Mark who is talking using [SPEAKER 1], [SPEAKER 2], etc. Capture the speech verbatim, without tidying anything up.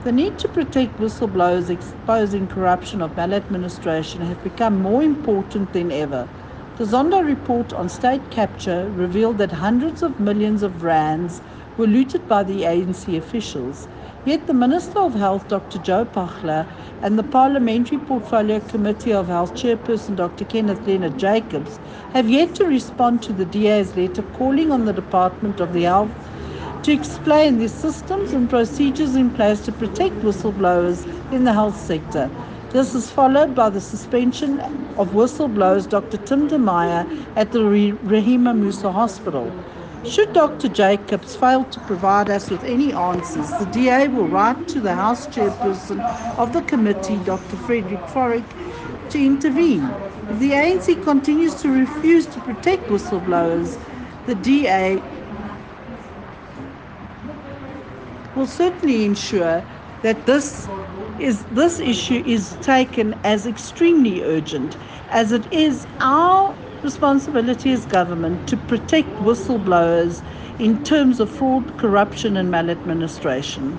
[SPEAKER 1] The need to protect whistleblowers exposing corruption or maladministration have become more important than ever. The Zondo report on state capture revealed that hundreds of millions of rands were looted by the A N C officials. Yet the Minister of Health, Doctor Joe Pagla, and the Parliamentary Portfolio Committee of Health Chairperson, Doctor Kenneth Leonard Jacobs, have yet to respond to the D A's letter calling on the Department of the Health to explain the systems and procedures in place to protect whistleblowers in the health sector. This is followed by the suspension of whistleblowers Doctor Tim de Meyer at the Rahima Musa Hospital. Should Doctor Jacobs fail to provide us with any answers, the D A will write to the House Chairperson of the committee, Doctor Frederick Forrick, to intervene. If the A N C continues to refuse to protect whistleblowers, the D A will certainly ensure that this is this issue is taken as extremely urgent, as it is our responsibility as government to protect whistleblowers in terms of fraud, corruption and maladministration.